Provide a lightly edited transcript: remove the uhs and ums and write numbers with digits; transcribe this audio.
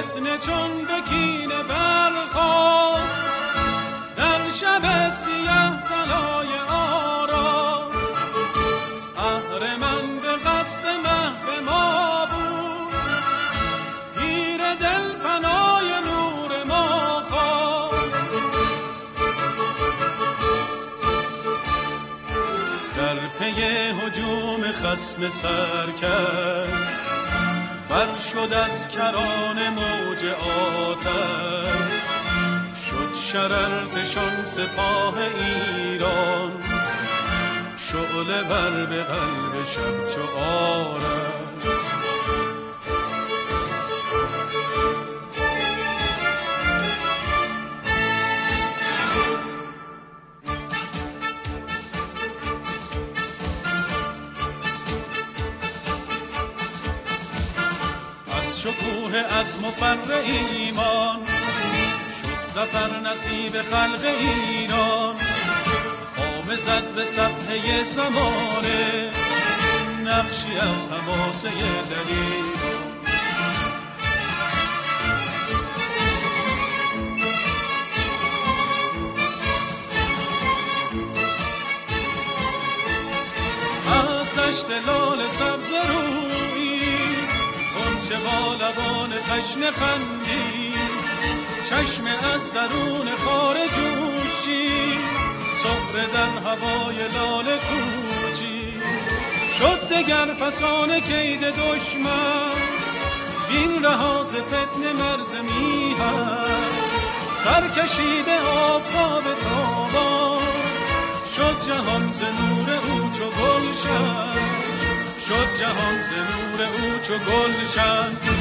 فتنه چون به کینه برخاست، در شب سیه دلای آراست. اهرمن به قصد محو ما بود، پیر دل فنای نور ما خواست. در پی هجوم خصم سرکش، بر شد از کران موج آتش. شد شررفشان سپاه ایران، شعله بر به قلب شب چو آرش. از شکوه عزم و فر ایمان، شد ظفر نصیب خلق ایران. خامه زد به صفحه زمانه، نقشی از حماسه دلیران. از دشت لال سبز رویی، غنچه با لبان تشنه خندی. چشم از درون خار جوشی، سفره در هوای لاله کوچی. شد دگر فسان کید دشمن، بین رها ز فتنه مرز میهن. سر کشیده آفتاب تابان، شد جهان ز نور او چو گلشن. شد جهان ز نور او چو گلشن.